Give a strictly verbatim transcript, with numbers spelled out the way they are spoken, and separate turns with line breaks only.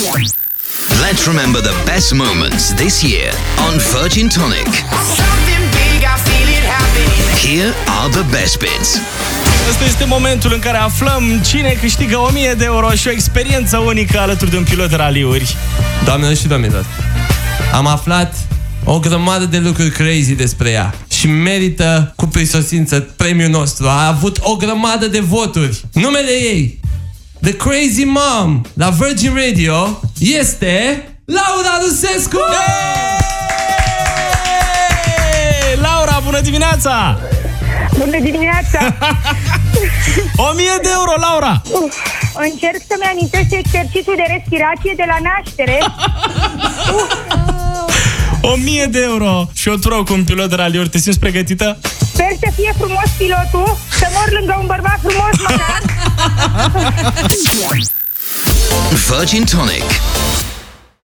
Let's remember the best moments this year on Virgin Tonic. Here are the best bits.
Asta este momentul în care aflăm cine câștigă o mie de euro și o experiență unică alături de un pilot de raliuri.
Doamnelor și domnilor, am aflat o grămadă de lucruri crazy despre ea și merită cu prisosință premiul nostru. A avut o grămadă de voturi. Numele ei, The Crazy Mom, la Virgin Radio, este Laura Rusescu!
Hey! Laura, bună dimineața!
Bună dimineața!
O mie de euro, Laura!
Uf, încerc să-mi amintesc exercițiul de respirație de la naștere.
O mie de euro și o tură cu un pilot de raliuri. Te simți pregătită?
Sper să fie frumos pilotul, să mor lângă un bărbat frumos măcar.
Virgin Tonic.